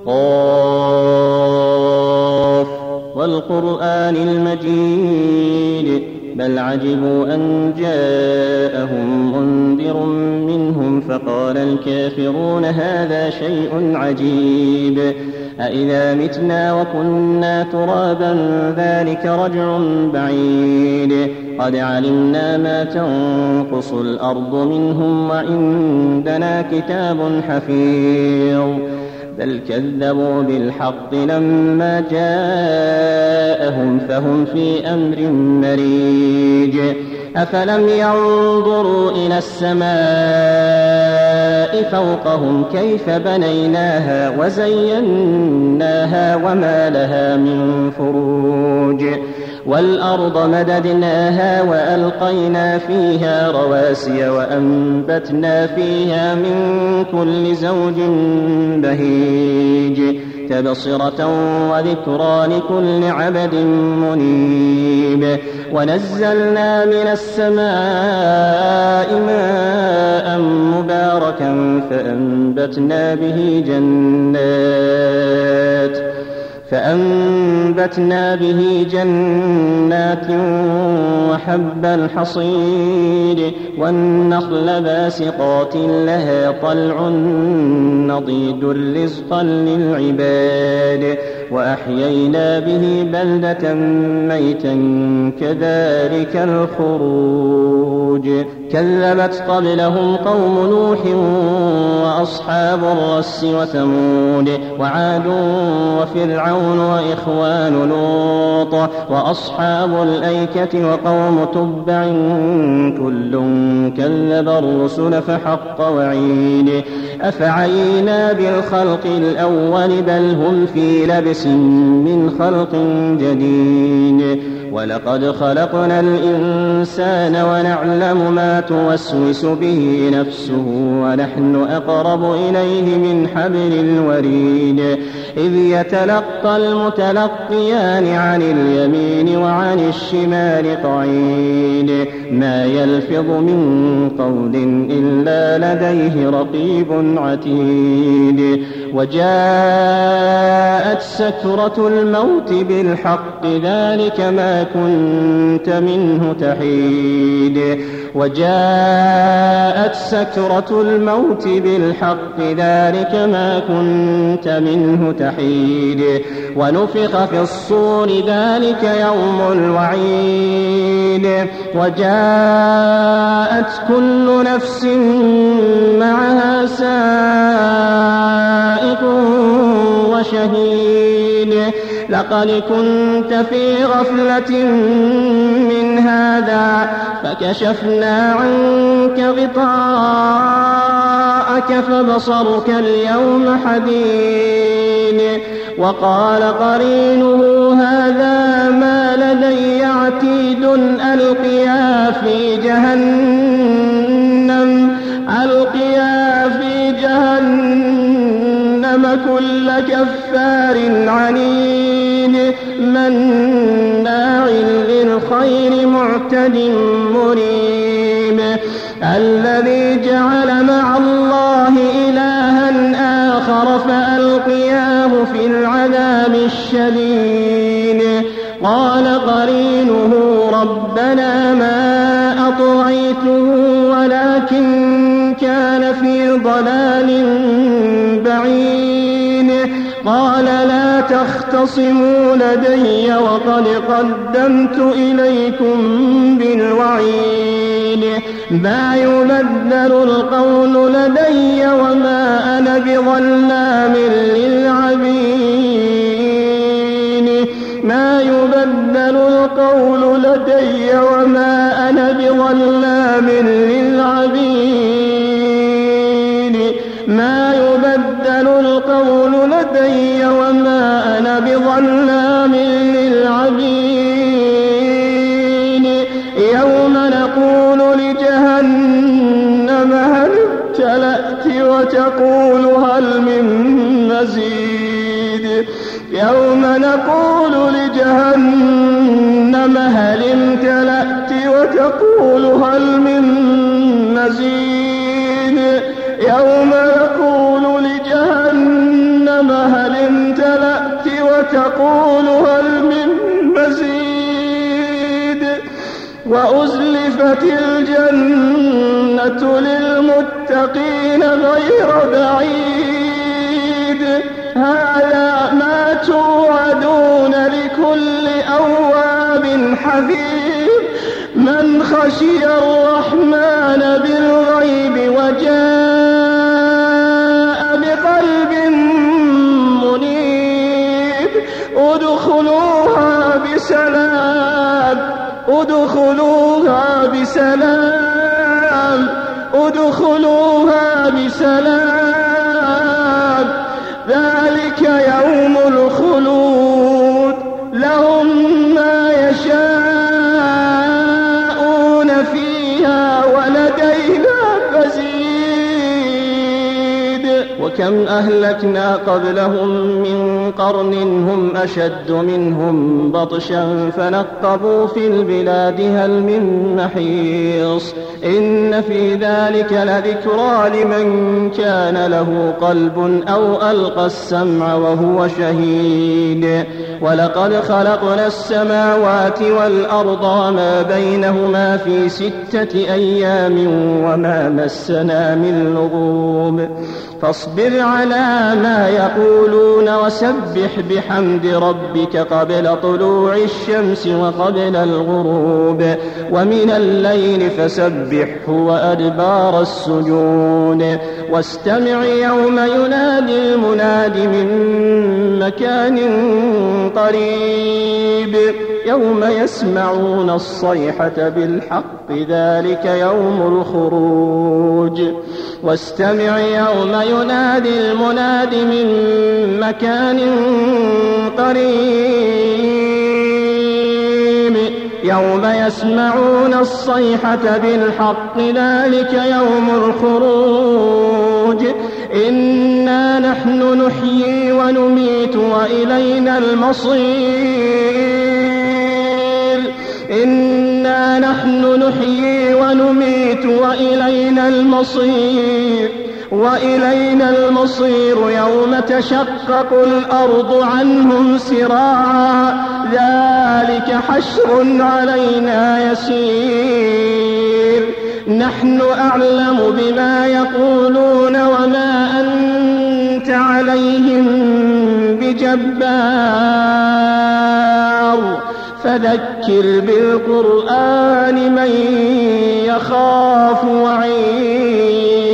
قاف والقرآن المجيد بل عجبوا أن جاءهم منذر منهم فقال الكافرون هذا شيء عجيب أإذا متنا وكنا ترابا ذلك رجع بعيد قد علمنا ما تنقص الأرض منهم وعندنا كتاب حفيظ بل كذبوا بالحق لما جاءهم فهم في أمر مريج أفلم ينظروا إلى السماء فوقهم كيف بنيناها وزيناها وما لها من فروج والأرض مددناها وألقينا فيها رواسي وأنبتنا فيها من كل زوج بهيج تبصرة وذكرى لكل عبد منيب ونزلنا من السماء ماء مباركا فأنبتنا به جنات وحب الحصيد والنخل باسقات لها طلع نضيد رزقا للعباد وأحيينا به بلدة ميتا كذلك الخروج كذبت قبلهم قوم نوح وأصحاب الرس وثمود وعاد وفرعون وإخوان لوط وأصحاب الأيكة وقوم تبع كل كذب الرسل فحق وعيد أفعينا بالخلق الأول بل هم في لبس من خلق جديد ولقد خلقنا الإنسان ونعلم ما توسوس به نفسه ونحن أقرب إليه من حبل الوريد إذ يتلقى المتلقيان عن اليمين وعن الشمال قعيد ما يلفظ من قول إلا لديه رقيب عتيد وجاءت سكرة الموت بالحق ذلك ما كنت منه تحيد وجاءت سكرة الموت بالحق ذلك ما كنت منه تحيد ونفخ في الصور ذلك يوم الوعيد وجاءت كل نفس معها سائق وشهيد لقد كنت في غفلة من هذا فكشفنا عنك غطاءك فبصرك اليوم حديد وقال قرينه هذا ما لدي عتيد ألقيا في جهنم كل كفار عنيد مناع للخير معتد مريب الذي جعل مع الله إلها آخر فألقياه في العذاب الشديد قال قرينه ربنا ما أطغيته ولكن كان في ضلال بعيد قال لا تختصموا لدي وقد قدمت إليكم بالوعيد ما يبدل القول لدي وما أنا بظلام للعبيد ما يبدل القول لدي وما أنا بظلام للعبيد ما يبدل القول لدي وما أنا بظلام للعبيد يوم نقول لجهنم هل امتلأت وتقول هل من مزيد يوم نقول لجهنم هل امتلأت وتقول هل من مزيد يوم نقول لجهنم جهنم هل امتلأت وتقول هل من مزيد وأزلفت الجنة للمتقين غير بعيد هذا ما توعدون لكل أواب حفيظ من خشي الرحمن بالغيب وجاء بقلب منيب ادخلوها بسلام ذلك يوم الخلود لهم ما يشاءون فيها ولدينا مزيد وكم أهلكنا قبلهم من قرن هم أشد منهم بطشا فنقبوا في البلاد هل من محيص إن في ذلك لذكرى لمن كان له قلب أو ألقى السمع وهو شهيد ولقد خلقنا السماوات والأرض وما بينهما في 6 أيام وما مسنا من لغوب فاصبر على ما يقولون وسبح بحمد ربك قبل طلوع الشمس وقبل الغروب ومن الليل فسبحه وأدبار السجود واستمع يوم ينادي المناد من مكان قريب يوم يسمعون الصيحة بالحق ذلك يوم الخروج واستمع يوم ينادي المناد من مكان قريب يوم يسمعون الصيحة بالحق ذلك يوم الخروج إنا نحن نحيي ونميت وإلينا المصير إنا نحن نحيي ونميت وإلينا المصير يوم تشقق الأرض عنهم سراعا ذلك حشر علينا يسير نحن أعلم بما يقولون وما أنت عليهم بجبار فذكر بالقرآن من يخاف وعيد